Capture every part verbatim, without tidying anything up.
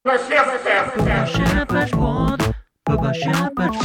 Bubba Shepherds podd. Bubba Shepherds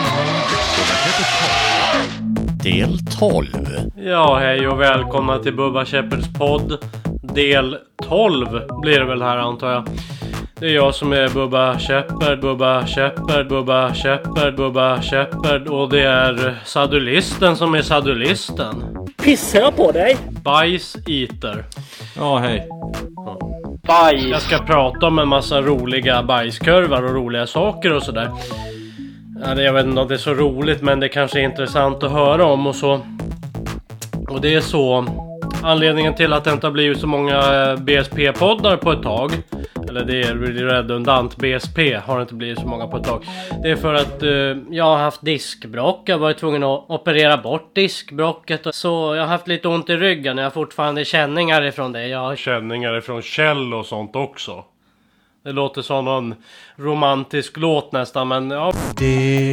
podd. Del tolv. Ja, hej och välkomna till Bubba Shepherds podd. Del tolv blir det väl här, antar jag. Det är jag som är Bubba Shepherd, Bubba Shepherd, Bubba Shepherd, Bubba Shepherd. Och det är sadulisten som är sadulisten. Pissar jag på dig? Bajs eater. Ja, hej. Bajs. Jag ska prata om en massa roliga bajskurvar och roliga saker och sådär. Jag vet inte om det är så roligt, men det kanske är intressant att höra om och så. Och det är så anledningen till att det inte har blivit så många B S P-poddar på ett tag. Eller det är redundant, B S P har inte blivit så många på ett tag. Det är för att uh, jag har haft diskbrock. Jag har varit tvungen att operera bort diskbrocket. Och så jag har haft lite ont i ryggen. Jag har fortfarande känningar ifrån det. Jag har känningar ifrån Kjell och sånt också. Det låter som någon romantisk låt nästan, men ja. Det är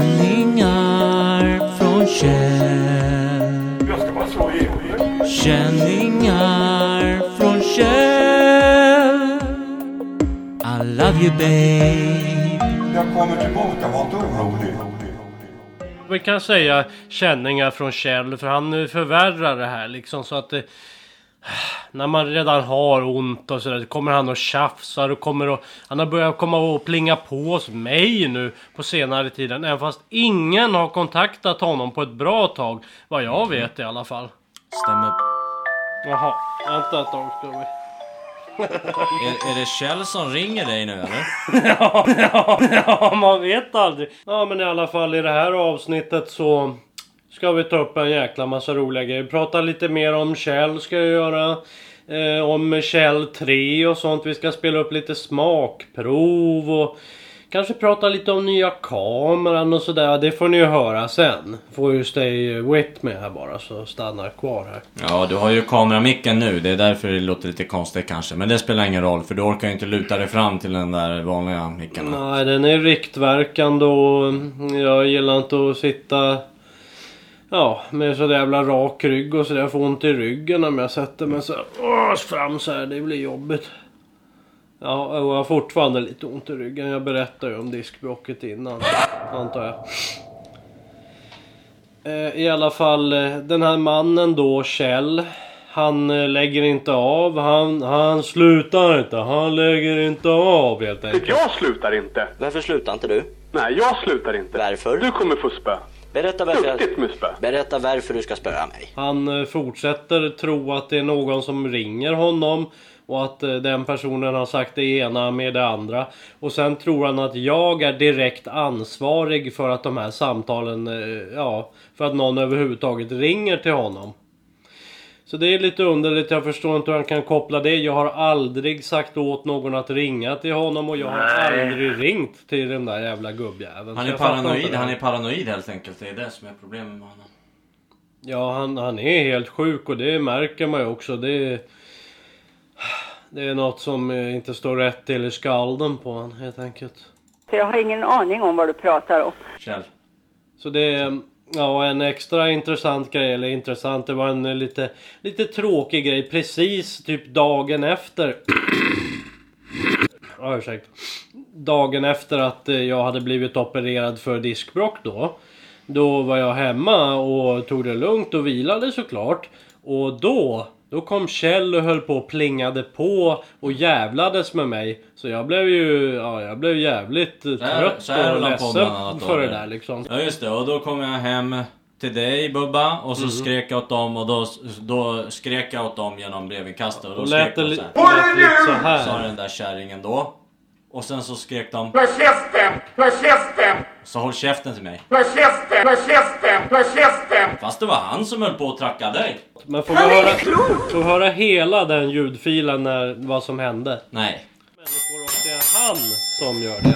känningar från Kjell. Jag ska bara slå i. Känningar från Kjell. I love you babe. Jag kommer tillbaka, var inte orolig. Vi kan säga känningar från Kjell, för han förvärrar det här liksom, så att det, när man redan har ont och sådär, kommer han och tjafsar och kommer och, han har börjat komma och plinga på hos mig nu på senare tiden, även fast ingen har kontaktat honom på ett bra tag, vad jag vet i alla fall. Stämmer. Jaha, vänta ett tag ska vi. är, är det Kjell som ringer dig nu eller? ja, ja, ja, man vet aldrig. Ja, men i alla fall i det här avsnittet så ska vi ta upp en jäkla massa roliga grejer. Prata lite mer om Kjell ska jag göra. Eh, om Kjell tre och sånt. Vi ska spela upp lite smakprov och kanske prata lite om nya kameran och sådär. Det får ni ju höra sen. Får ju stay with me här bara, så stannar kvar här. Ja, du har ju kameramicken nu. Det är därför det låter lite konstigt kanske. Men det spelar ingen roll, för du orkar ju inte luta dig fram till den där vanliga micken. Nej, den är riktverkande och jag gillar inte att sitta... Ja, med så jävla rak rygg och så där. Jag får ont i ryggen om jag sätter mig så här, åh, fram så här. Det blir jobbigt. Ja, och jag har fortfarande lite ont i ryggen. Jag berättar ju om diskbrocket innan, antar jag. Eh, I alla fall, den här mannen då, Kjell. Han lägger inte av. Han, han slutar inte. Han lägger inte av helt enkelt. Jag slutar inte. Varför slutar inte du? Nej, jag slutar inte. Varför? Du kommer få spö. Berätta varför, jag... Duktigt med spö. Berätta varför du ska spöa mig. Han eh, fortsätter tro att det är någon som ringer honom. Och att eh, den personen har sagt det ena med det andra. Och sen tror han att jag är direkt ansvarig för att de här samtalen, eh, ja, för att någon överhuvudtaget ringer till honom. Så det är lite underligt, jag förstår inte hur han kan koppla det. Jag har aldrig sagt åt någon att ringa till honom. Och jag har Nej. aldrig ringt till den där jävla gubbjäveln. Han Så är jag fattar inte paranoid, det. han är paranoid helt enkelt. Det är det som är problemet med honom. Ja, han, han är helt sjuk och det märker man ju också. Det är, det är något som inte står rätt till i skalden på han, helt enkelt. Så jag har ingen aning om vad du pratar om. Kjell. Så det är, ja, en extra intressant grej, eller intressant, det var en lite, lite tråkig grej. Precis typ dagen efter, ja, ursäkta. Dagen efter att jag hade blivit opererad för diskbrock då. Då var jag hemma och tog det lugnt och vilade såklart. Och då, då kom Kjell och höll på och plingade på och jävlades med mig. Så jag blev ju, ja, jag blev jävligt trött så här och höll han på bland annat ledsen då, för det eller? där liksom. Ja just det, och då kom jag hem till dig Bubba. Och så skrek jag åt dem. Och då, då skrek jag åt dem genom brevinkastet. Och då Och skrek lät det de li- så här. lät lite så här. Sa den där kärringen då. Och sen så skrek de. Håll käften! Håll käften! Så håll käften till mig. Håll käften! Håll käften! Håll käften! Fast det var han som höll på att tracka dig. Men får vi höra, får vi höra hela den ljudfilen när vad som hände? Nej. Människor, och det är han som gör det.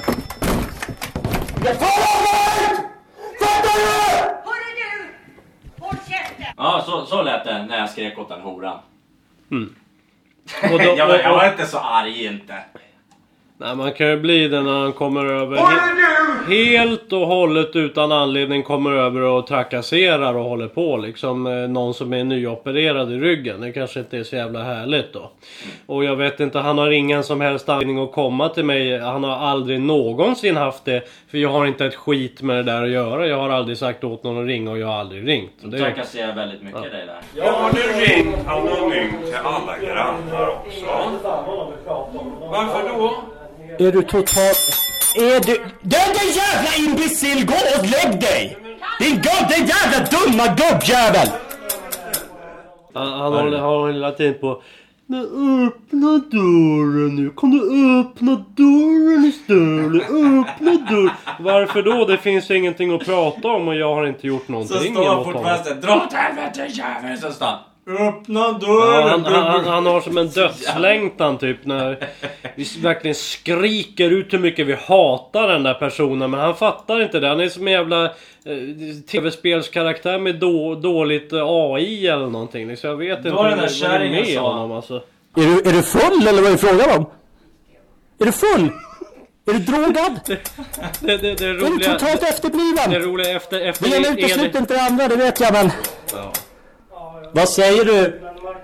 Hörru du! Håll käften! Ja, så, så lät det när jag skrek åt den horan. Och då, jag, var, jag och, var inte så arg inte. Nej, man kan ju bli det när han kommer över he- helt och hållet utan anledning kommer över och trakasserar och håller på liksom. eh, Någon som är nyopererad i ryggen. Det kanske inte är så jävla härligt då. Och jag vet inte, han har ingen som helst anledning att komma till mig. Han har aldrig någonsin haft det. För jag har inte ett skit med det där att göra. Jag har aldrig sagt åt någon att ringa och jag har aldrig ringt. Det trakasserar väldigt mycket ja. dig där. Jag har nu ringt anonymt till alla grannar också. Varför då? Är du totalt... Är du... Den där jävla imbecill, gå och lägg dig! Din gubb, den jävla dumma gubbjävel! Han, han håller, har hela tiden på... Men öppna dörren nu. Kan du öppna dörren istället? Öppna dörren. Varför då? Det finns ingenting att prata om och jag har inte gjort någonting. Så står han fortfarande. Dra åt helvete jävel. Så står öppna dörren. Ja, han, han, han har som en dödslängtan typ när vi verkligen skriker ut hur mycket vi hatar den där personen. Men han fattar inte det. Han är som en jävla eh, tv-spelskaraktär med då, dåligt eh, A I eller någonting. Så jag vet inte vad är med honom alltså. Är du, är du full eller vad är det frågan om? Är du full? Är du drogad? Det, det, det, det roliga, är du totalt efterbliven? Det roliga efter... efter det ena utesluter inte det andra, det vet jag men... Ja. Vad säger du?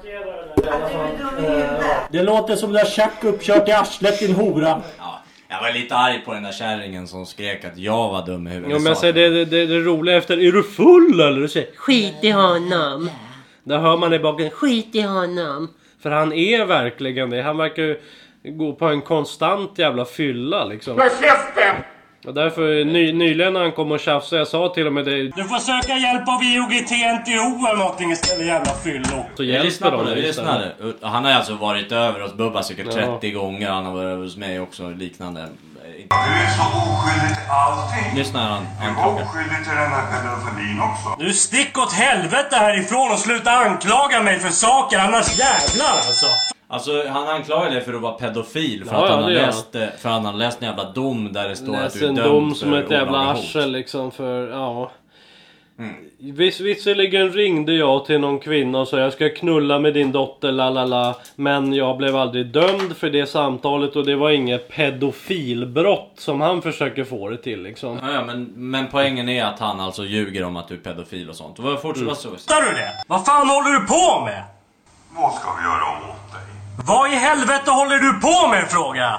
Det låter som där tjack uppkört i arslet din hora. Ja, jag var lite arg på den där kärringen som skrek att jag var dum i huvudet. Ja, men jag säger det, det, det, det roliga efter, är du full eller? Du säger, skit i honom. Där hör man i baken, skit i honom. För han är verkligen det. Han verkar ju gå på en konstant jävla fylla liksom. Håll käften! Och därför ny, nyligen när han kom och tjafsade, jag sa till och med det. Du får söka hjälp av I O G T N T O eller någonting istället, jävla fyllo. Så jag lyssnar på det, vi lyssnade. Han har alltså varit över hos Bubba säkert ja. trettio gånger. Han har varit över hos mig också, liknande. Du är så oskyldig till allting. Lyssna han, han Du var oskyldig till den här pedofilin också. Du stick åt helvete härifrån och sluta anklaga mig för saker, annars jävlar alltså. Alltså han anklagar dig för att vara pedofil för ja, att han ja, har ja. läst för han har läst en jävla dom där det står läs att du är en dömd dom som för ett jävla olaga hot. arsel liksom för ja. Mm. Viss, visserligen ringde jag till någon kvinna och sa jag ska knulla med din dotter lalala, men jag blev aldrig dömd för det samtalet och det var inget pedofilbrott som han försöker få det till liksom. Ja, ja men, men poängen är att han alltså ljuger om att du är pedofil och sånt. Vad fortsätter mm. så? Fattar du det? Vad fan håller du på med? Vad ska vi göra åt dig? Vad i helvete håller du på med, fråga?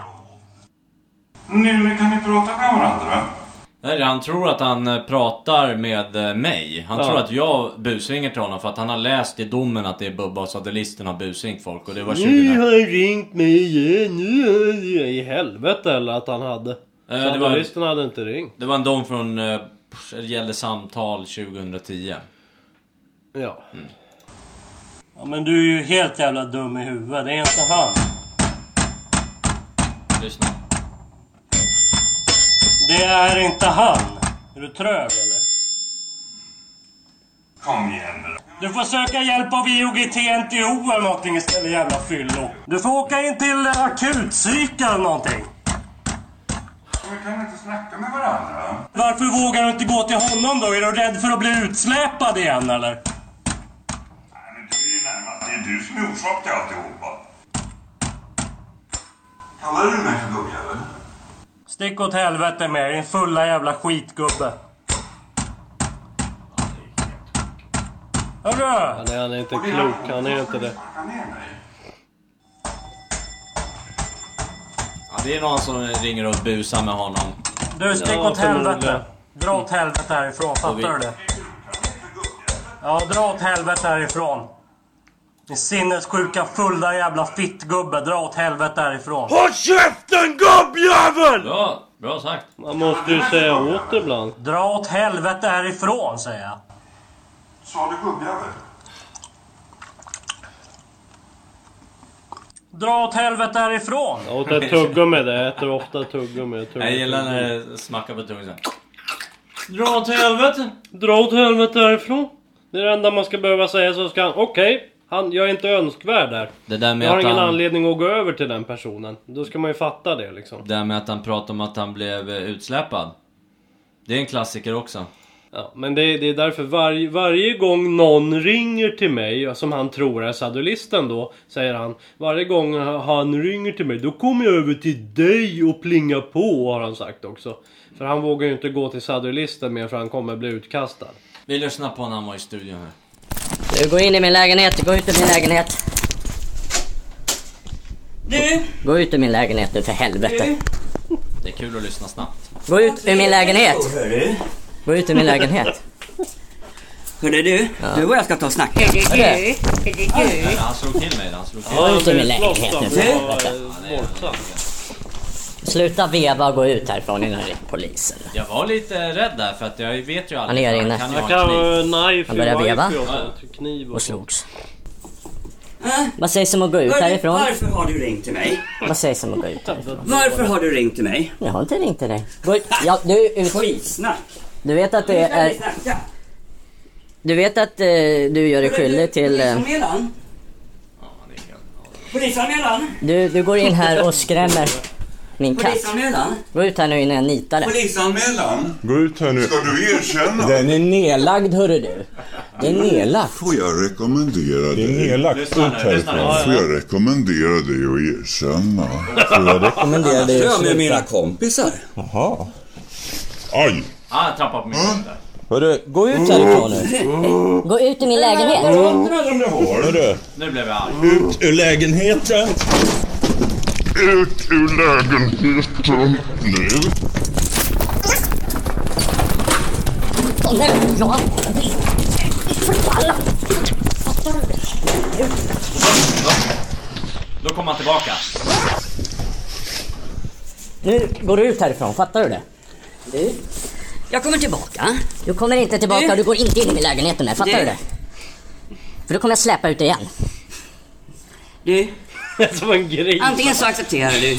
Nu kan ni prata med varandra. Nej, han tror att han pratar med mig. Han ja. tror att jag busringer till honom för att han har läst i domen att det är Bubba och sadelisten har busringt folk. Och det var tjugo. Nu har han ringt mig igen. Nu har jag i helvete eller att han hade. Eh, sadelisten hade inte ringt. Det var en dom från uh, det gällde samtal tjugohundratio. Ja. Mm. Ja, men du är ju helt jävla dum i huvudet. Det är inte han. Lyssna. Det är inte han. Är du trög eller? Kom igen nu. Du får söka hjälp av I O G T N T O eller någonting istället, jävla fyllo. Du får åka in till akutpsyk eller någonting. Vi kan inte snacka med varandra. Varför vågar du inte gå till honom då? Är du rädd för att bli utsläpad igen eller? Nej, men du är ju närmast. Det är du som är orsak till alltihopa. Kallar du mig för gubbjävel? Stick åt helvete med din fulla jävla skitgubbe. Hörru! Han är, han är inte klok, han är inte det. Ja, det är någon som ringer och busar med honom. Du, stick ja, åt helvete. Dra åt helvete härifrån, fattar vi... du det? Ja, dra åt helvete härifrån. Din sinnessjuka fulla jävla fittgubbe, dra åt helvete härifrån. Håll käften gubbjävel! Bra, bra sagt. Man måste ju säga åt ibland. Dra åt helvete härifrån, säger jag. Sa du gubbjävel? Dra åt helvete härifrån. Jag åt ett tuggummi med det, jag äter ofta tuggummi. Jag gillar när det smackar på tungan. Dra åt helvete. Dra åt helvete härifrån. Det är det enda man ska behöva säga, så ska han, okej. Okay. Han, jag är inte önskvärd där. Det där med jag har att ingen han... anledning att gå över till den personen. Då ska man ju fatta det liksom. Det där med att han pratar om att han blev utsläpad. Det är en klassiker också. Ja, men det, det är därför varje, varje gång någon ringer till mig, som han tror är sadulisten då, säger han, varje gång han ringer till mig, då kommer jag över till dig och plinga på, har han sagt också. För han vågar ju inte gå till sadulisten mer, för han kommer bli utkastad. Vi lyssnar på när han var i studion här. Du, gå in i min lägenhet, gå ut ur min lägenhet. Du! Gå ut ur min lägenhet nu, för helvete. Du. Det är kul att lyssna snabbt. Gå ut ur min lägenhet. Gå ut ur min lägenhet. Hörde du? Ja. Du och jag ska ta och snacka. Hörde du? Hörde du? Han slog till mig. Han slog till mig. Gå ut ur min lägenhet nu, för helvete. Sluta veva och gå ut härifrån innan det är polisen. Jag var lite rädd där, för att jag vet ju aldrig. Han är inne. Kan jag kan knife, han börjar veva kniv och, och slogs. Äh? Vad sägs om att gå ut härifrån? Varför har du ringt till mig? Vad sägs om att gå ut härifrån? Varför har du ringt till mig? Jag har inte ringt till dig. Gå ut. Ja, du ut. Skitsnack. Du vet att det är... Du vet att eh, du gör dig skyldig till... Eh... Polisanmälan? Polisanmälan? Du, du går in här och skrämmer min katt. Polisanmälan? Gå ut här nu innan jag nitar det. Polisanmälan? Gå ut här nu. Ska du erkänna? Den är nedlagd, hörru du. Det är nedlagt. Får jag rekommendera dig? Det är nedlagt ut härifrån. Får jag rekommendera dig att erkänna? Får jag rekommendera dig att sluta? Med mina kompisar. Jaha. Aj. Ah, jag trappar på min mm. där. Hörru, gå ut härifrån nu. Gå ut ur min lägenhet. Hörru. Nu blev jag arg. Ut ur lägenheten. Ut ur lägenheten nu. Åh nej, ja. Då kommer han tillbaka. Nu går du ut härifrån, fattar du det? Du? Jag kommer tillbaka. Du kommer inte tillbaka, du, du går inte in i min lägenhet nu, fattar du, du det? För då kommer jag släppa ut igen. Du? Som en gris. Antingen så accepterar du.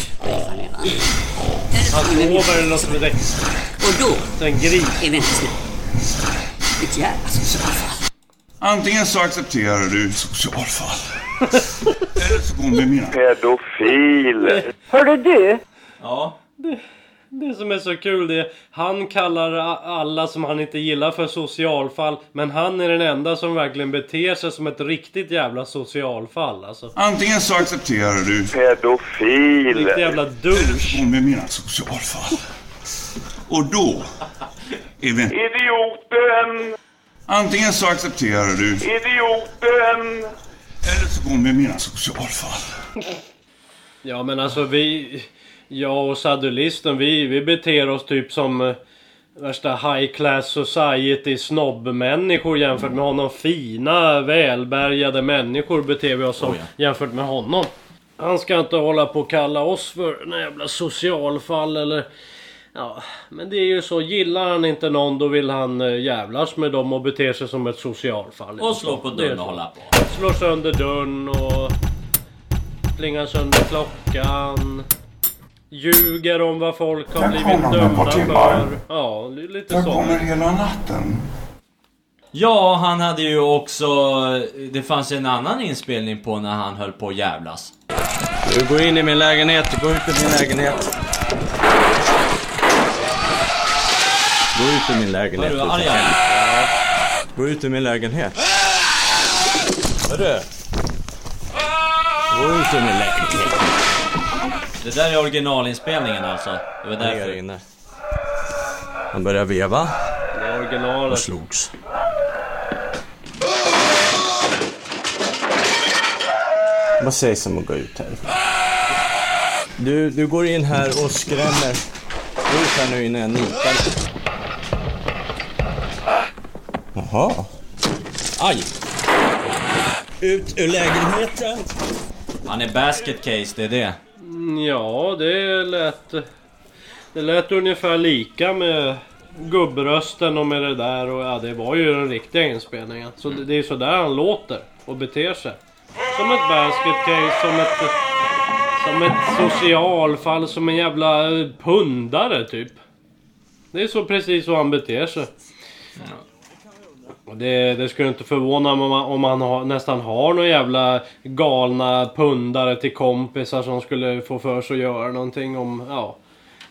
Han lovar eller något med dig. Och då så en gris. Är vi inte snälla. Ett jävla socialfall. Antingen så accepterar du socialfall. Eller så går med mina pedofil. Hörde du? Ja. Det, det som är så kul, det är han kallar alla som han inte gillar för socialfall, men han är den enda som verkligen beter sig som ett riktigt jävla socialfall alltså. Antingen så accepterar du pedofil. Riktigt jävla douche. Eller så går med mina socialfall. Och då är vi... Idioten. Antingen så accepterar du idioten. Eller så går med mina socialfall. Ja, men alltså vi... Jag och sadulisten, vi, vi beter oss typ som eh, värsta high class society snobbmänniskor jämfört med honom. Fina, välbärgade människor beter vi oss som oh, ja. jämfört med honom. Han ska inte hålla på att kalla oss för en jävla socialfall eller... Ja, men det är ju så, gillar han inte någon då vill han äh, jävlas med dem och beter sig som ett socialfall. Och slå på dörren och hålla på. Slå sönder dörren och plinga sönder klockan. Ljuger om vad folk har blivit dömda för. Ja, lite så. Jag kommer hela natten. Ja, han hade ju också... Det fanns en annan inspelning på när han höll på att jävlas. Du går in i min lägenhet, gå ut ur min lägenhet. Gå ut ur min lägenhet. Hörru, arga. Gå ut ur min lägenhet. Hörru. Gå ut ur min lägenhet. Det där är originalinspelningen alltså. Det var därför. Inne. Han började veva. Det är originalet. Och slogs. Vad sägs om att gå ut här? Du, du går in här och skrämmer. Gå ut här nu innan jag nitar. Jaha. Aj. Ut ur lägenheten. Han är basket case, det är det. Ja, det lät... Det lät ungefär lika med gubbrösten och med det där. Och ja, det var ju den riktiga inspelningen. Så det, det är så där han låter och beter sig. Som ett basket case, som ett... Som ett socialfall, som en jävla pundare typ. Det är så precis så han beter sig. Och det, det skulle inte förvåna mig om man, om man har, nästan har några jävla galna pundare till kompisar som skulle få för sig att göra någonting om, ja,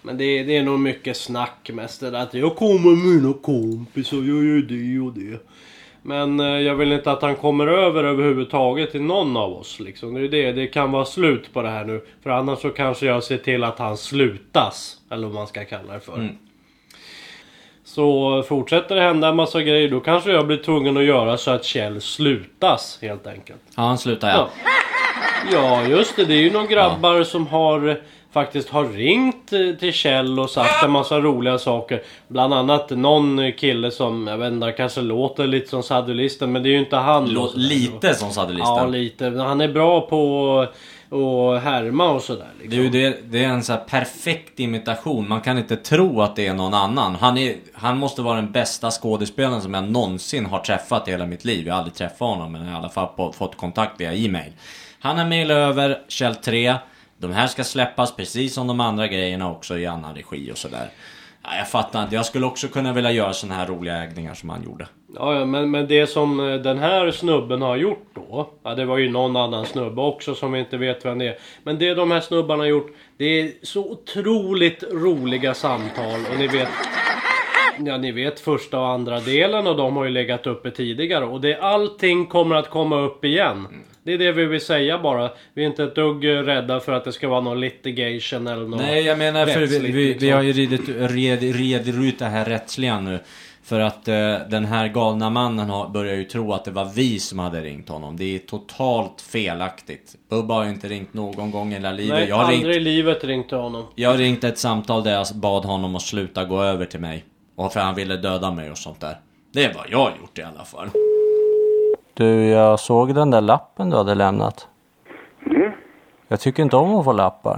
Men det, det är nog mycket snack mest det där att jag kommer med mina kompisar och jag gör det och det. Men eh, jag vill inte att han kommer över överhuvudtaget till någon av oss liksom. Det är det, det kan vara slut på det här nu. För annars så kanske jag ser till att han slutas. Eller vad man ska kalla det för. Mm. Så fortsätter det hända en massa grejer, då kanske jag blir tvungen att göra så att Kjell slutas helt enkelt. Ja, han slutar ja. Ja, ja just det, det är ju några grabbar ja. som har faktiskt har ringt till Kjell och sagt en massa roliga saker. Bland annat någon kille som, jag vet inte, kanske låter lite som sadulisten, men det är ju inte han. Lå- lite som sadulisten? Ja, lite. Han är bra på och härma och sådär liksom. Det är ju det, det är en så här perfekt imitation. Man kan inte tro att det är någon annan. Han, är, han måste vara den bästa skådespelaren som jag någonsin har träffat i hela mitt liv. Jag har aldrig träffat honom, men i alla fall på, fått kontakt via e-mail. Han har mejlat över Kjell tre. De här ska släppas precis som de andra grejerna också i annan regi och sådär. Ja, jag fattar inte. Jag skulle också kunna vilja göra såna här roliga ägningar som han gjorde. Ja, ja men, men det som den här snubben har gjort då, ja, det var ju någon annan snubbe också som vi inte vet vem det är. Men det de här snubbarna har gjort, det är så otroligt roliga samtal. Och ni vet, ja, ni vet första och andra delen, och de har ju legat uppe tidigare. Och det, allting kommer att komma upp igen. Det är det vi vill säga bara. Vi är inte ett dugg rädda för att det ska vara någon litigation eller något. Nej, jag menar för vi, vi, liksom. vi har ju redit red, red ut det här rättsliga nu. För att eh, den här galna mannen har, börjar ju tro att det var vi som hade ringt honom. Det är totalt felaktigt. Bubba har ju inte ringt någon gång i hela livet. Nej, jag har aldrig ringt, i livet ringte honom. Jag har ringt ett samtal där jag bad honom att sluta gå över till mig. Och för han ville döda mig och sånt där. Det är vad jag har gjort i alla fall. Du, jag såg den där lappen du hade lämnat. Mm. Jag tycker inte om att få lappar.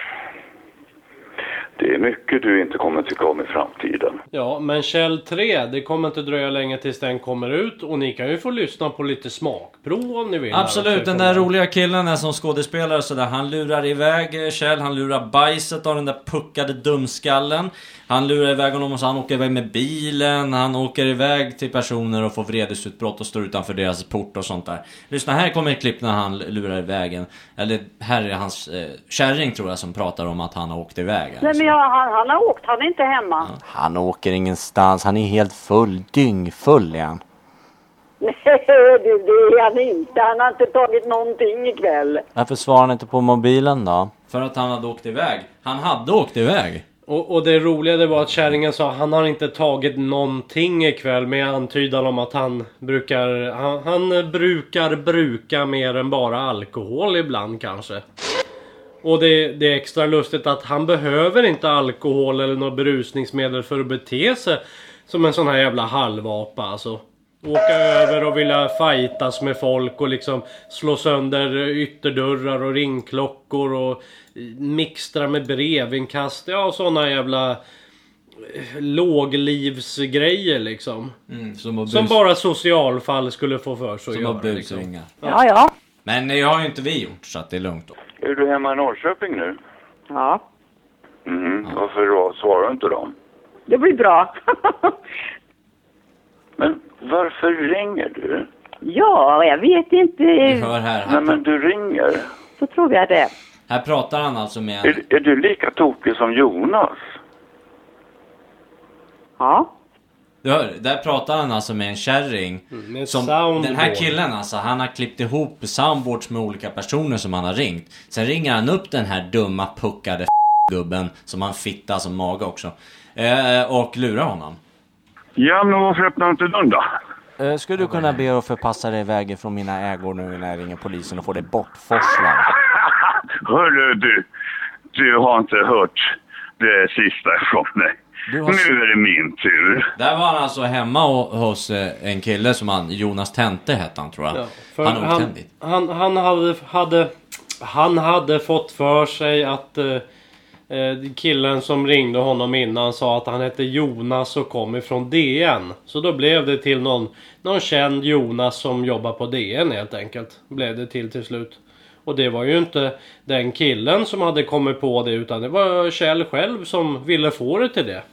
Det är mycket du inte kommer tycka om i framtiden. Ja, men Kjell tre, det kommer inte dröja länge tills den kommer ut. Och ni kan ju få lyssna på lite smakprov om ni vill. Absolut, den där roliga killen är som skådespelare så där. Han lurar iväg Kjell, han lurar bajset av den där puckade dumskallen. Han lurar iväg honom och så han åker iväg med bilen. Han åker iväg till personer och får vredesutbrott och står utanför deras port och sånt där. Lyssna, här kommer ett klipp när han lurar iväg en. Eller här är hans eh, kärring tror jag som pratar om att han har åkt iväg. Nej men ja, han, han har åkt, han är inte hemma. Ja. Han åker ingenstans, han är helt full, dyngfull är han. Nej, det, det är han inte. Han har inte tagit någonting ikväll. Varför svarar han inte på mobilen då? För att han hade åkt iväg. Han hade åkt iväg. Och, och det roliga det var att kärringen sa att han har inte tagit någonting ikväll, med antydan om att han brukar han, han brukar bruka mer än bara alkohol ibland kanske. Och det, det är extra lustigt att han behöver inte alkohol eller något berusningsmedel för att bete sig som en sån här jävla halvapa alltså. Åka över och vilja fightas med folk och liksom slå sönder ytterdörrar och ringklockor och mixtra med brevinkast. Ja, såna jävla låglivsgrejer liksom. Mm, som, bus- som bara socialfall skulle få för sig att göra. Liksom. Ja. ja, ja. Men det har ju inte vi gjort så att det är lugnt då. Är du hemma i Norrköping nu? Ja. Mm, ja. Varför då? Svarar du inte dem? Det blir bra. Men varför ringer du? Ja, jag vet inte. Hör här, här. Nej, men du ringer. Så tror jag det. Här pratar han alltså med... Är, är du lika tokig som Jonas? Ja. Du hör, där pratar han alltså med en kärring. Mm, som, den här killen alltså, han har klippt ihop soundboards med olika personer som han har ringt. Sen ringer han upp den här dumma puckade f***gubben som han fittar som maga också. Eh, och lurar honom. Ja, men varför öppnar inte dörren då? Uh, skulle du kunna be att förpassa dig iväg från mina ägor nu när jag ringer polisen och får dig bortforslad? Hörru du, du har inte hört det sista från mig. Har... Nu är det min tur. Där var han alltså hemma hos en kille som han, Jonas Tente hette han tror jag. Ja, han, han, han, han, hade, hade, han hade fått för sig att... Uh, killen som ringde honom innan sa att han hette Jonas och kom ifrån D N. Så då blev det till någon, någon känd Jonas som jobbar på D N helt enkelt. Blev det till till slut. Och det var ju inte den killen som hade kommit på det, utan det var Kjell själv som ville få det till det.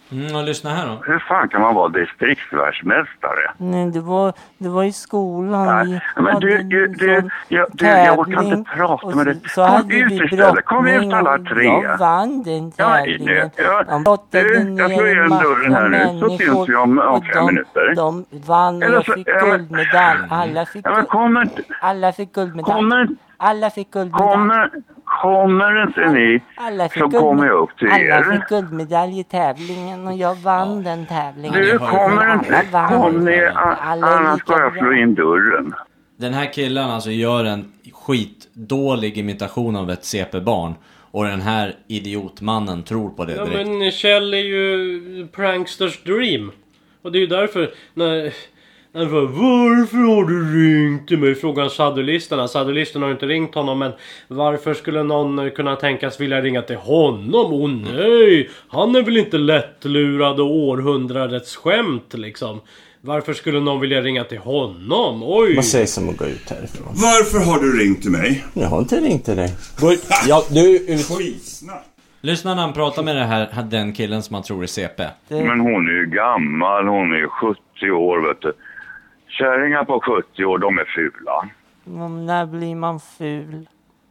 Mm, och lyssna här då. Hur fan kan man vara distriktsvärldsmästare? Nej, det var, det var i skolan. Nej, men du, du, du, jag, du, jag orkar inte prata med dig. Kom ut istället, kom ut alla tre. Jag vann den tävlingen. Ja, ja, du, jag slår igen dörren här nu, så syns vi om, om fem de, minuter. De vann och jag fick guldmedalj. Alla fick, ja, men kommer, alla fick guldmedalj. Kommer, alla fick guldmedalj. Kommer, kommer inte ni så kommer jag upp till er. Alla fick guldmedalj i tävlingen och jag vann ja. den tävlingen. Du kommer inte, kom ni, annars ska jag slå in dörren. Den här killen alltså gör en skitdålig imitation av ett C P-barn. Och den här idiotmannen tror på det direkt. Ja, men Kjell är ju pranksters dream. Och det är ju därför när... Han frågar, varför har du ringt till mig? Frågan saddulisterna. Saddulisterna har inte ringt honom, men varför skulle någon kunna tänkas vilja ringa till honom? Åh nej, han är väl inte lättlurad och århundradets skämt liksom. Varför skulle någon vilja ringa till honom? Oj. Vad sägs om att gå ut härifrån? Varför har du ringt till mig? Jag har inte ringt till dig. Gå ut. Ja, du ut. Skitsna. Lyssna när han pratar med det här, den killen som man tror är C P. Men hon är ju gammal, hon är ju sjuttio år, vet du. Kärringar på sjuttio år, de är fula. Men när blir man ful?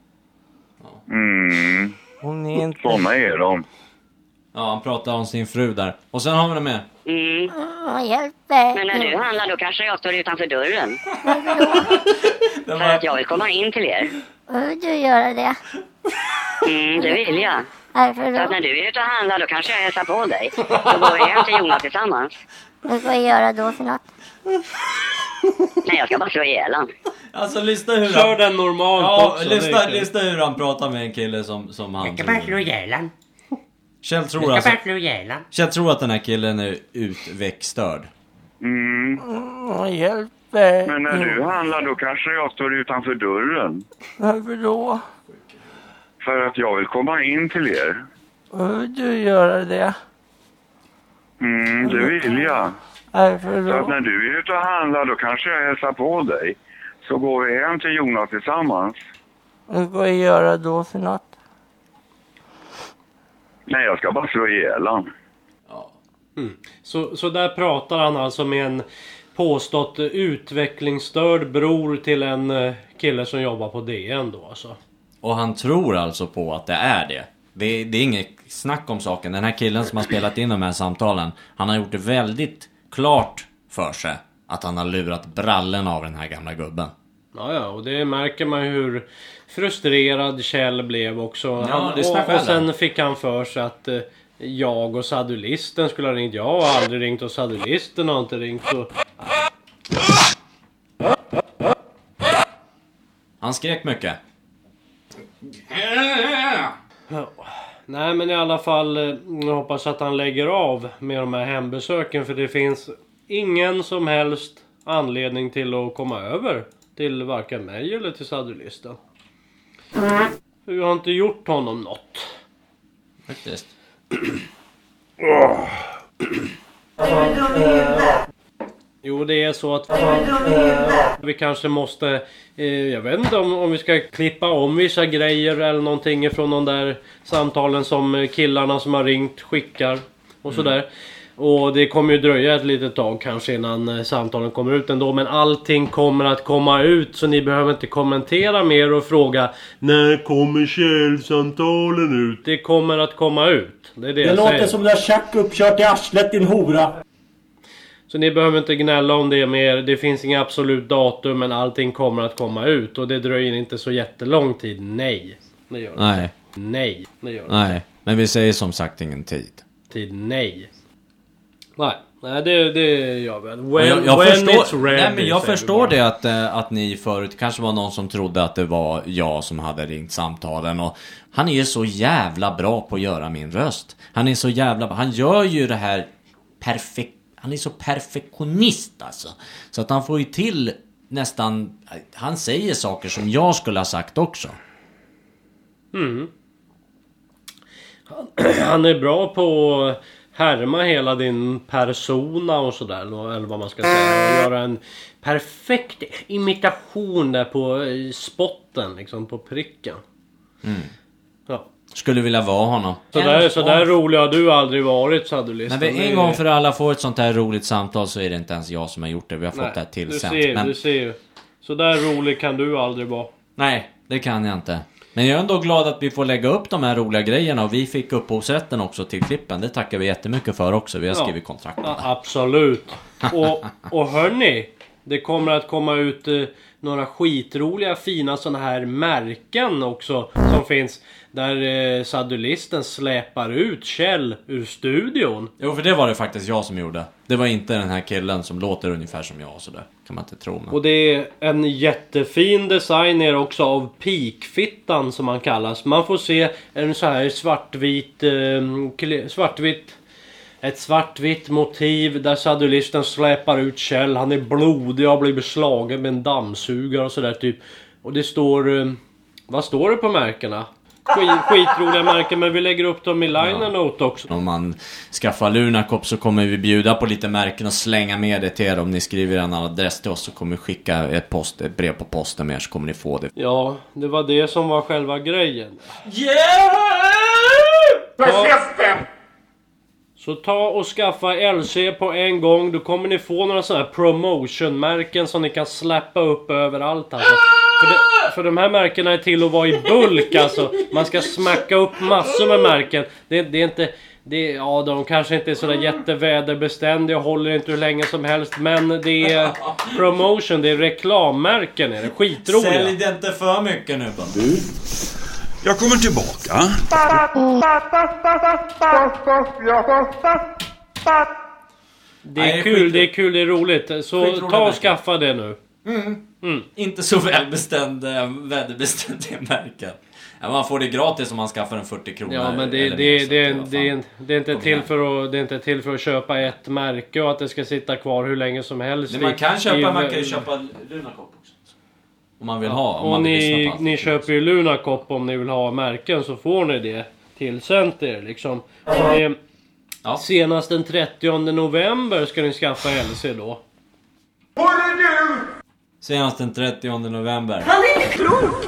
Mm. Hon är inte... Såna är de. Ja, han pratar om sin fru där. Och sen har vi det med. Mm. Åh, hjälp mig. Men när du handlar då kanske jag står utanför dörren. För att jag vill komma in till er. Vill du göra det? Mm, det vill jag. Varför då? Så att när du är ute och handlar då kanske jag hälsar på dig. Då går vi hem till Jonas tillsammans. Vad ska jag göra då för något? Nej, jag ska bara slå ihjäl han. Alltså, lyssna hur han... Kör den normalt ja, också. lyssna, lyssna hur han pratar med en kille som, som han jag ska bara slå ihjäl han. Kjell tror, jag ska alltså, bara slå ihjäl han. Kjell tror att den här killen är utväxtstörd. Mm. Åh, hjälp mig. Men när du handlar då kanske jag står utanför dörren. Varför då? För att jag vill komma in till er. Vill du göra det? Mm, det vill jag. Varför då? Så att när du är ute och handlar då kanske jag hälsar på dig. Så går vi hem till Jonas tillsammans. Vad ska jag göra då för något? Nej, jag ska bara slå ihjäl han. Ja. Mm. Så, så där pratar han alltså med en påstått utvecklingsstörd bror till en kille som jobbar på D N då alltså. Och han tror alltså på att det är det. Det, det är inget snack om saken. Den här killen som har spelat in de här samtalen, han har gjort det väldigt klart för sig att han har lurat brallen av den här gamla gubben. Ja, ja, och det märker man hur frustrerad Kjell blev också. Ja, han, och, och sen fick han för sig att eh, jag och sadulisten skulle ha ringt. Jag har aldrig ringt och sadulisten har inte ringt. Så... Han skrek mycket. Ja. Nej, men i alla fall jag hoppas att han lägger av med de här hembesöken, för det finns ingen som helst anledning till att komma över till varken mig eller till sadulisten. Vi har inte gjort honom något. Faktiskt. Jo, det är så att vi kanske måste, eh, jag vet inte om, om vi ska klippa om vissa grejer eller någonting från de där samtalen som killarna som har ringt skickar och sådär. Mm. Och det kommer ju dröja ett litet tag kanske innan samtalen kommer ut ändå. Men allting kommer att komma ut, så ni behöver inte kommentera mer och fråga när kommer källsamtalen ut? Det kommer att komma ut. Det är det, det låter säger. som det tjack uppkört i arslet, din hora. Så ni behöver inte gnälla om det mer. Det finns inga absolut datum, men allting kommer att komma ut. Och det dröjer inte så jättelång tid. Nej, det gör det. Nej. Nej, det gör det. Nej, men vi säger som sagt ingen tid. Tid, nej. Nej, nej det, det gör vi. When, jag, jag when förstår, it's ready, nej, men jag förstår det att, att ni förut kanske var någon som trodde att det var jag som hade ringt samtalen. Och han är ju så jävla bra på att göra min röst. Han är så jävla... Han gör ju det här perfekt. Han är så perfektionist alltså. Så att han får ju till nästan... Han säger saker som jag skulle ha sagt också. Mm. Han, han är bra på... härma hela din persona och sådär, eller vad man ska säga, och göra en perfekt imitation där på spotten, liksom på pricken. Mm. Ja. skulle vilja vara honom. Så där, så där rolig har du aldrig varit, Sadulisten. När vi en gång för alla får ett sånt här roligt samtal så är det inte ens jag som har gjort det. Vi har fått Nej, det här till du sen. ser, Men... du ser. Så där rolig kan du aldrig vara. Nej, det kan jag inte. Men jag är ändå glad att vi får lägga upp de här roliga grejerna. Och vi fick upphovsrätten också till klippen. Det tackar vi jättemycket för också. Vi har Ja. skrivit kontrakt. Ja, absolut. Och, och hörni, det kommer att komma ut eh, några skitroliga fina såna här märken också som finns. Där eh, Sadulisten släpar ut Kjell ur studion. Jo, för det var det faktiskt jag som gjorde. Det var inte den här killen som låter ungefär som jag. Så det kan man inte tro. Men... Och det är en jättefin designer också av pikfittan som man kallas. Man får se en så här svartvit, eh, svartvitt, ett svartvitt motiv där Sadulisten släpar ut Kjell. Han är blodig och har blivit slagen med en dammsugare och sådär typ. Och det står, eh, vad står det på märkena? Skit, skitroliga märken, men vi lägger upp dem i liner note också. Om man skaffar Lunacop så kommer vi bjuda på lite märken och slänga med det till er. Om ni skriver en adress till oss så kommer vi skicka ett, post, ett brev på posten med er så kommer ni få det. Ja, det var det som var själva grejen. Yeah! Ja. Så ta och skaffa L C på en gång. Då kommer ni få några sådana här promotion-märken som ni kan släppa upp överallt alltså. För, det, för de här märkena är till att vara i bulk alltså. Man ska smacka upp massor med märken. Det, det är inte... Det, ja, de kanske inte är sådär jätteväderbeständiga och håller inte hur länge som helst. Men det är promotion, det är reklammärken. Är det skitroliga. Sälj det inte för mycket nu då. Du, jag kommer tillbaka. Det är kul, det är kul, det är roligt. Så ta och skaffa det nu. Mm. Mm. Inte så välbeständ, väderbestämda märken. Ja, man får det gratis om man skaffar en fyrtio kronor. Ja, men det, det, det, det, det, det, är inte till för att, det är inte till för att köpa ett märke och att det ska sitta kvar hur länge som helst. Men man kan köpa, I, man kan ju köpa Lunacop också. Om man vill ha. Om och man vill ni, lyssna på allt. ni köper ju Lunacop om ni vill ha märken så får ni det tillsänt er liksom. Eh, ja. Senast den trettionde november ska ni skaffa L C då. Senast den trettionde november. Han är inte klok!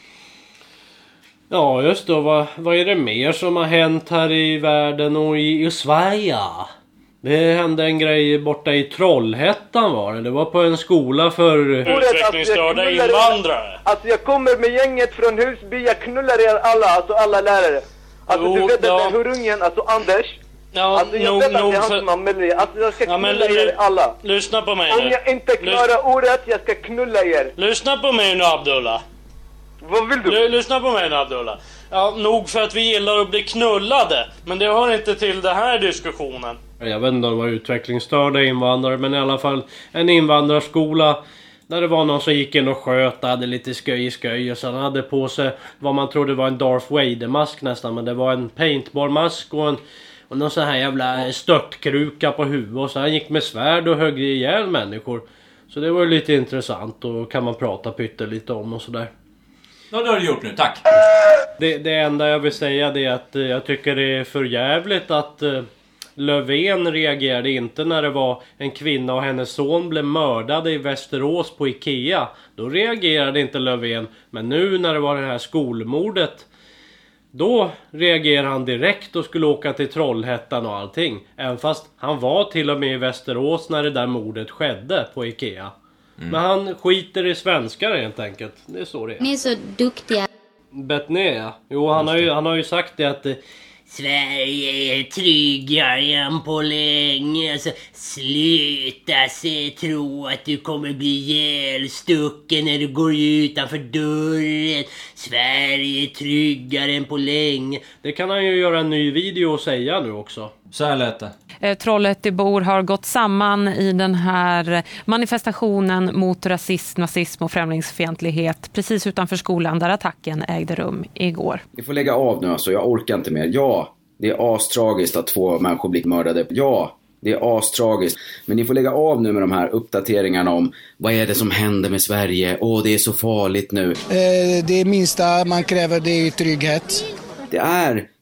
Ja, just då. Vad, vad är det mer som har hänt här i världen och i, i Sverige? Det hände en grej borta i Trollhättan var det. Det var på en skola för utvecklingsstörda invandrare. Alltså jag kommer med gänget från Husby. Jag knullar er alla, alltså alla lärare. Alltså Jo, du vet ja. att hurungen, alltså Anders. Ja, alltså jag nog, vet att nog det är han för... som anmäler er. Alltså jag ska Ja, men knulla l- er alla. Lyssna på mig nu. Om jag inte klarar ordet, jag ska knulla er. Lyssna på mig nu, Abdullah. Vad vill du? L- lyssna på mig nu, Abdullah. Ja, nog för att vi gillar att bli knullade. Men det hör inte till den här diskussionen. Jag vet inte om det var utvecklingsstörda invandrare, men i alla fall en invandrarskola där det var någon som gick in och sköt, hade lite sköj i sköj och sen hade på sig vad man trodde var en Darth Vader-mask nästan, men det var en paintball-mask och en och någon sån här jävla störtkruka på huvudet och så han gick med svärd och högg ihjäl människor. Så det var ju lite intressant och kan man prata pyttelite om och sådär. Ja, det har du gjort nu, tack. Det, det enda jag vill säga det är att eh, jag tycker det är för jävligt att eh, Löfven reagerade inte när det var en kvinna och hennes son blev mördade i Västerås på Ikea. Då reagerade inte Löfven. Men nu när det var det här skolmordet, då reagerade han direkt och skulle åka till Trollhättan och allting. Även fast han var till och med i Västerås när det där mordet skedde på Ikea. Mm. Men han skiter i svenskar helt enkelt. Det är så det är. Ni är så duktiga. Betnér. Jo, han har, ju, han har ju sagt det att eh, Sverige är tryggare än på länge. Alltså, sluta se tro att du kommer bli ihjälstucken när du går utanför dörren. Sverige är tryggare än på länge. Det kan han ju göra en ny video och säga nu också. Så här lät det. Eh, Trollhättebor har gått samman i den här manifestationen mot rasism, nazism och främlingsfientlighet precis utanför skolan där attacken ägde rum igår. Vi får lägga av nu alltså, jag orkar inte mer. Ja, det är astragiskt att två människor blir mördade. Ja, det är astragiskt. Men ni får lägga av nu med de här uppdateringarna om vad är det som händer med Sverige. Åh, det är så farligt nu. Eh, det minsta man kräver det är trygghet. Det är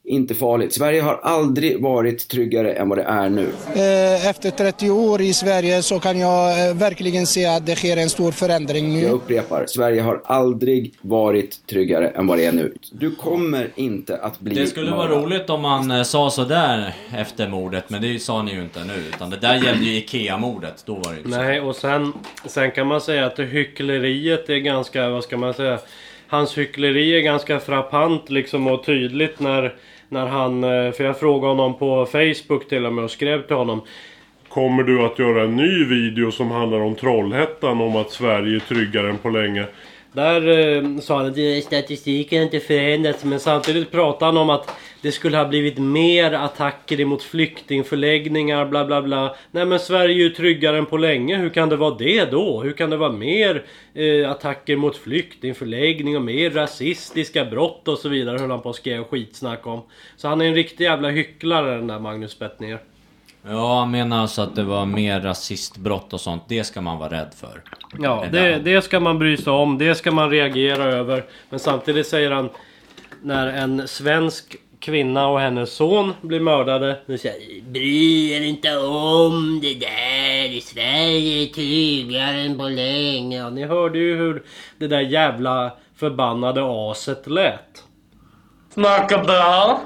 inte farligt. Sverige har aldrig varit tryggare än vad det är nu. Efter trettio år i Sverige så kan jag verkligen se att det sker en stor förändring nu. Jag upprepar, Sverige har aldrig varit tryggare än vad det är nu. Du kommer inte att bli... Det skulle vara roligt om man eh, sa så där efter mordet, men det sa ni ju inte nu. Utan det där gällde ju Ikea-mordet, då var det ju Nej, och sen, sen kan man säga att det hyckleriet är ganska, vad ska man säga... Hans hyckleri är ganska frappant liksom och tydligt när, när han, för jag frågade honom på Facebook till och med och skrev till honom: kommer du att göra en ny video som handlar om Trollhättan, om att Sverige är tryggare än på länge? Där eh, sa han att statistiken inte förändrats, men samtidigt pratade han om att det skulle ha blivit mer attacker emot flyktingförläggningar, bla bla bla. Nej, men Sverige är ju tryggare än på länge. Hur kan det vara det då? Hur kan det vara mer eh, attacker mot flyktingförläggning och mer rasistiska brott och så vidare, höll han på att skriva skitsnack om. Så han är en riktig jävla hycklare, den där Magnus Bettner. Ja, han menar alltså att det var mer rasistbrott och sånt. Det ska man vara rädd för. Ja, det, det ska man bry sig om. Det ska man reagera över. Men samtidigt säger han, när en svensk kvinna och hennes son blir mördade, nu säger: bry er inte om det där. I Sverige är tryggare än på länge. Ja, ni hörde ju hur det där jävla förbannade aset lät. Snacka bra.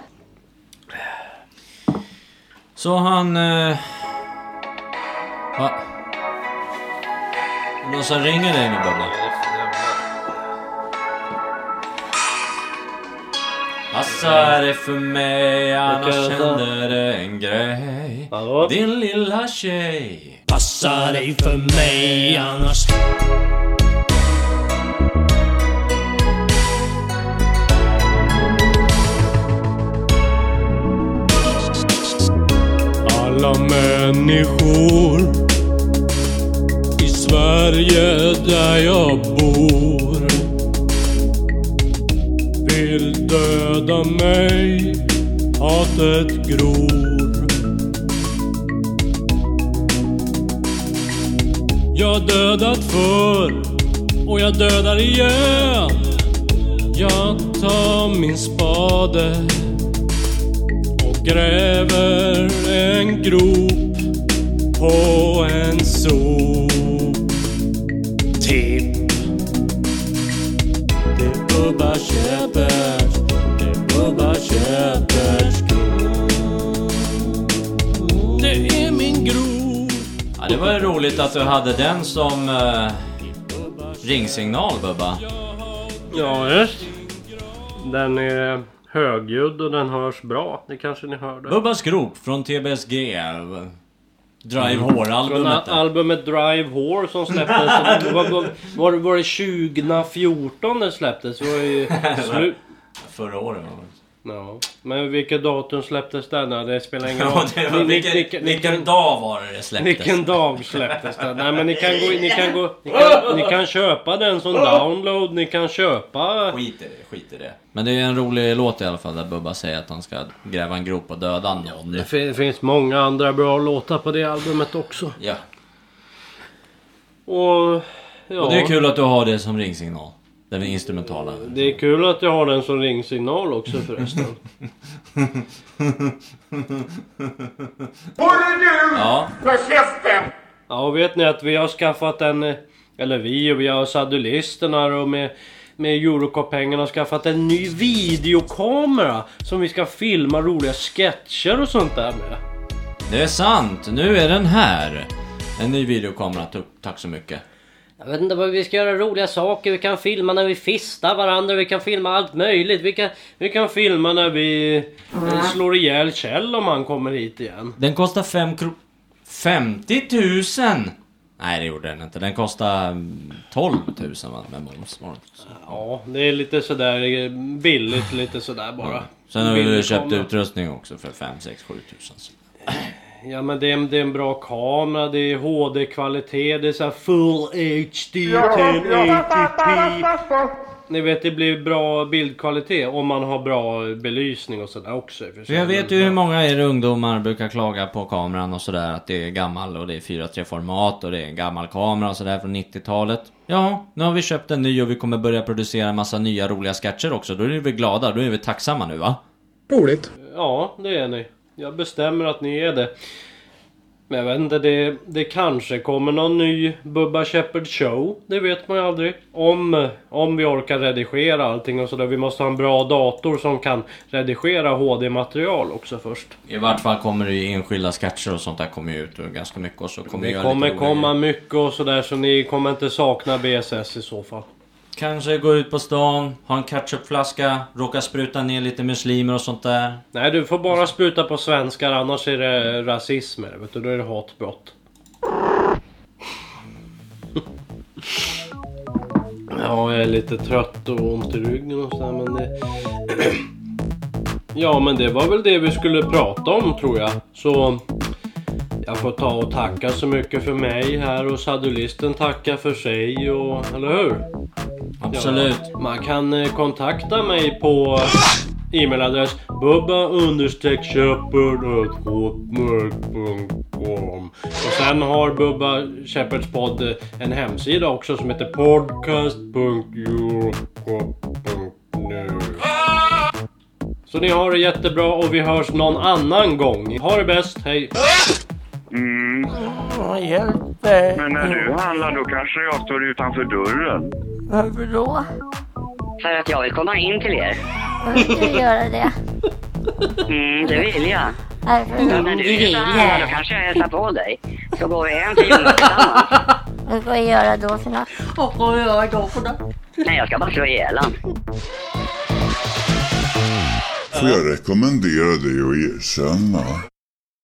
Så han... Eh... Va? Någon som ringer dig nu, Bubba? Passar det för mig, annars händer det en grej. Hallå? Din lilla tjej. Passar dig för mig, annars... Alla människor i Sverige där jag bor vill döda mig, hatet gror. Jag dödat för och jag dödar igen. Jag tar min spade och gräver en grop på en sop. Tipp. Det är Bubba Köpers, det är Bubba Köpers grop. Det är min grop. Ja, det var ju roligt att du hade den som uh, ringsignal, Bubba. Ja, just. Den är högljudd och den hörs bra. Det kanske ni hörde. Bubbas grop från T B S G. Drive Whore-albumet. Från albumet Drive Whore som släpptes. var, var, var, var det tjugo fjorton det släpptes? Var ju slu- Förra året var det. Ja. Men vilket datum släpptes den? Nej, det spelar ingen roll. Ja, det var, vilken, ni, ni, vilken ni, dag var det det släpptes? Vilken dag släpptes den? Nej, men ni kan gå, ni kan gå, ni kan, ni kan köpa den som download. Ni kan köpa. Skit i det, skit i det. Men det är en rolig låt i alla fall där Bubba säger att han ska gräva en grop och döda någon. Det fin- finns många andra bra låtar på det albumet också. Ja. Och, ja. Och det är kul att du har det som ringsignal. Den är instrumentala. Det är kul att jag har den som ringsignal också förresten. Ja. För käften! Ja, och vet ni att vi har skaffat en... Eller vi och vi har sadulisterna och med... Med Eurocop-pengarna har skaffat en ny videokamera som vi ska filma roliga sketcher och sånt där med. Det är sant, nu är den här. En ny videokamera, tack så mycket. Jag vet inte vad vi ska göra, roliga saker. Vi kan filma när vi fistar varandra. Vi kan filma allt möjligt. Vi kan, vi kan filma när vi eh, slår ihjäl Kjell om han kommer hit igen. Den kostar fem kronor. femtio tusen! Nej, det gjorde den inte. Den kostar tolv tusen med moms. Ja, det är lite sådär billigt, lite sådär bara. Ja. Sen har vi köpt utrustning också för fem, sex, sju tusen. Ja, men det är, det är en bra kamera, det är H D-kvalitet, det är så här full H D, ten eighty p. Ni vet, det blir bra bildkvalitet om man har bra belysning och sådär också. För jag vet ju hur många er ungdomar brukar klaga på kameran och sådär, att det är gammal och det är fyra tre format och det är en gammal kamera och sådär från nittiotalet. Ja, nu har vi köpt en ny och vi kommer börja producera en massa nya roliga sketcher också. Då är vi glada, då är vi tacksamma nu, va? Roligt. Ja, det är ni. Jag bestämmer att ni är det. Men jag vet inte, det, det kanske kommer någon ny Bubba Shepard show. Det vet man ju aldrig. Om, om vi orkar redigera allting och sådär. Vi måste ha en bra dator som kan redigera H D-material också först. I vart fall kommer det ju enskilda sketcher och sånt där kommer ju ut ganska mycket. Och så kommer det kommer komma mycket och sådär, så ni kommer inte sakna B S S i så fall. Kanske gå ut på stan, ha en ketchupflaska, råka spruta ner lite muslimer och sånt där. Nej, du får bara spruta på svenskar, annars är det rasism, vet du, då är det hatbrott. Ja, jag är lite trött och ont i ryggen och sådär, men det... Ja, men det var väl det vi skulle prata om, tror jag. Så... Jag får ta och tacka så mycket för mig här och sadulisten tacka för sig, och, eller hur? Absolut. Ja, man kan eh, kontakta mig på e-mailadress bubba understreck shepherd at hotmail punkt com. Och sen har Bubba Shepherds podd en hemsida också som heter podcast punkt eurocop punkt nu. Så ni har det jättebra och vi hörs någon annan gång. Ha det bäst, hej! Mm. Åh, hjälp mig. Men när du handlar då kanske jag står utanför dörren. Varför då? För att jag vill komma in till er. Varför vill du göra det? Mm, det vill jag. Varför Ja, då? när du vill handla, då kanske jag hälsar på dig. Så går vi hem till Jonas tillsammans. Vad ska jag göra då för något? Vad ska jag göra då för något? Nej, jag ska bara slå ihjäl han. Får jag rekommendera dig att erkänna?